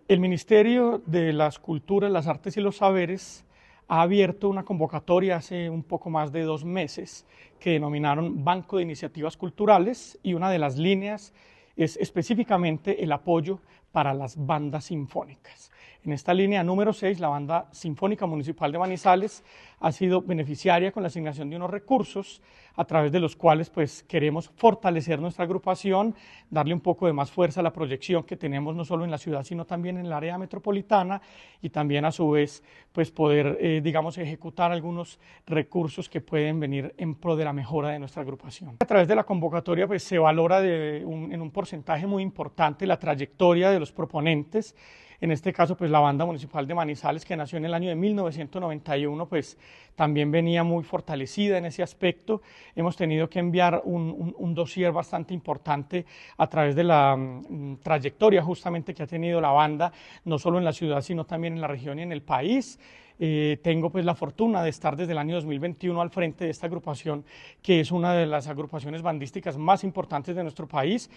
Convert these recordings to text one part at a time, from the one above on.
El Ministerio de las Culturas, las Artes y los Saberes ha abierto una convocatoria hace un poco más de 2 meses que denominaron Banco de Iniciativas Culturales, y una de las líneas es específicamente el apoyo para las bandas sinfónicas. En esta línea número 6, la Banda Sinfónica Municipal de Manizales ha sido beneficiaria con la asignación de unos recursos a través de los cuales queremos fortalecer nuestra agrupación, darle un poco de más fuerza a la proyección que tenemos no solo en la ciudad sino también en el área metropolitana, y también a su vez poder ejecutar algunos recursos que pueden venir en pro de la mejora de nuestra agrupación. A través de la convocatoria se valora en un porcentaje muy importante la trayectoria de los proponentes. En este caso, la Banda Municipal de Manizales, que nació en el año de 1991, también venía muy fortalecida en ese aspecto. Hemos tenido que enviar un dossier bastante importante a través de la trayectoria justamente que ha tenido la banda, no solo en la ciudad, sino también en la región y en el país. Tengo la fortuna de estar desde el año 2021 al frente de esta agrupación, que es una de las agrupaciones bandísticas más importantes de nuestro país,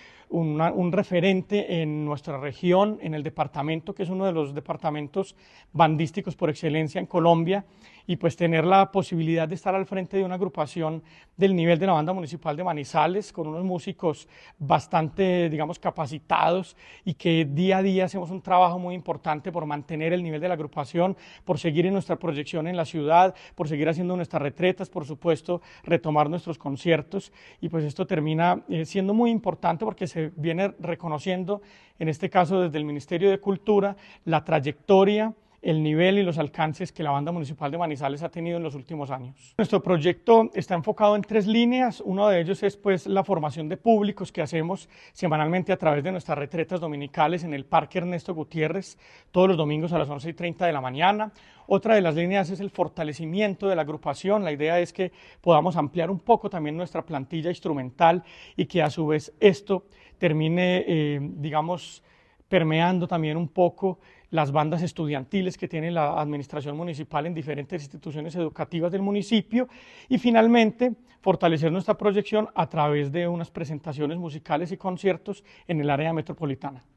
un referente en nuestra región, en el departamento, que es uno de los departamentos bandísticos por excelencia en Colombia, y tener la posibilidad de estar al frente de una agrupación del nivel de la Banda Municipal de Manizales, con unos músicos bastante, capacitados, y que día a día hacemos un trabajo muy importante por mantener el nivel de la agrupación, por seguir en nuestra proyección en la ciudad, por seguir haciendo nuestras retretas, por supuesto, retomar nuestros conciertos, y esto termina siendo muy importante porque se viene reconociendo, en este caso desde el Ministerio de Cultura, la trayectoria, el nivel y los alcances que la Banda Municipal de Manizales ha tenido en los últimos años. Nuestro proyecto está enfocado en 3 líneas. Uno de ellos es la formación de públicos que hacemos semanalmente a través de nuestras retretas dominicales en el Parque Ernesto Gutiérrez, todos los domingos a las 11:30 de la mañana. Otra de las líneas es el fortalecimiento de la agrupación. La idea es que podamos ampliar un poco también nuestra plantilla instrumental, y que a su vez esto termine, permeando también un poco las bandas estudiantiles que tiene la administración municipal en diferentes instituciones educativas del municipio, y finalmente fortalecer nuestra proyección a través de unas presentaciones musicales y conciertos en el área metropolitana.